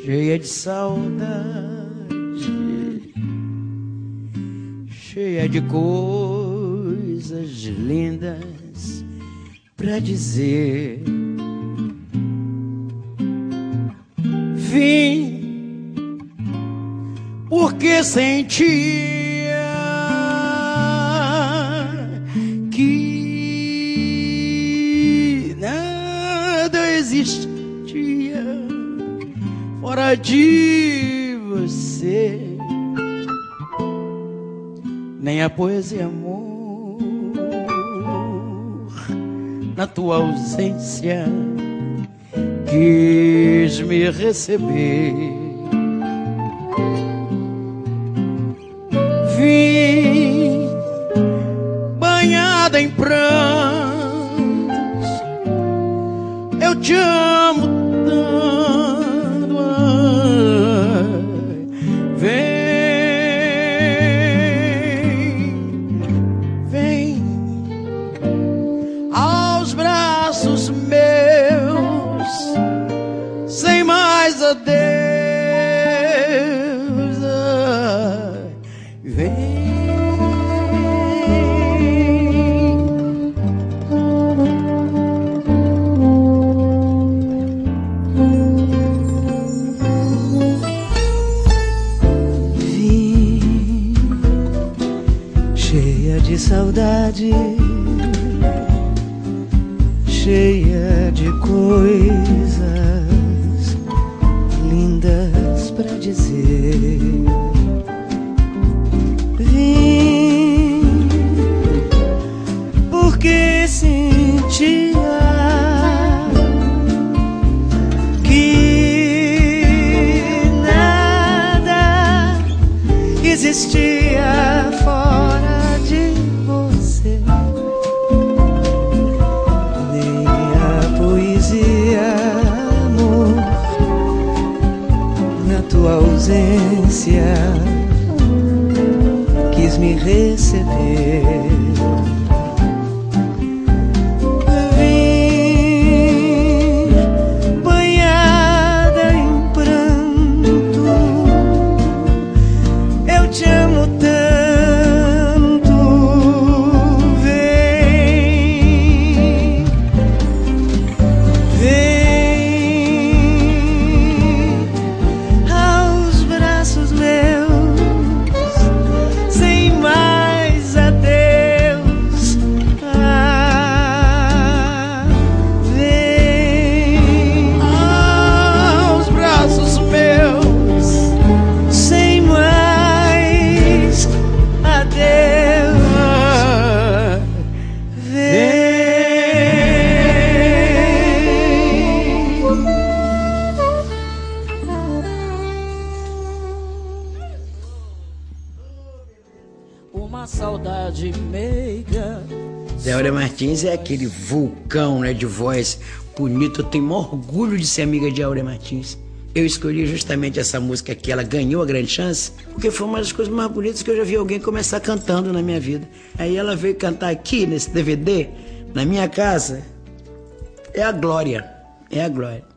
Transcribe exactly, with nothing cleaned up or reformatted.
cheia de saudade, cheia de coisas lindas pra dizer. Vim porque sentia que nada existia fora de você, nem a poesia, amor, na tua ausência quis me receber. Vim banhada em prantos, eu te amo tanto, ai, vem, vem aos braços meus, sem mais adeus, ai, vem. Vim cheia de saudade, cheia de coisas lindas pra dizer. Vim porque sentia que nada existia fora de você, nem a poesia, amor, na tua ausência quis me receber. Vim banhada em pranto, eu te amo tanto, vem, vem aos braços meus, sem mais adeus, ah, vem aos braços meus, sem mais adeus, ah, vem. Uma saudade meiga. Zé Aurea Martins é aquele vulcão, né, de voz bonito. Eu tenho maior orgulho de ser amiga de Aurea Martins. Eu escolhi justamente essa música aqui, ela ganhou a grande chance, porque foi uma das coisas mais bonitas que eu já vi alguém começar cantando na minha vida. Aí ela veio cantar aqui nesse D V D, na minha casa. É a glória, é a glória.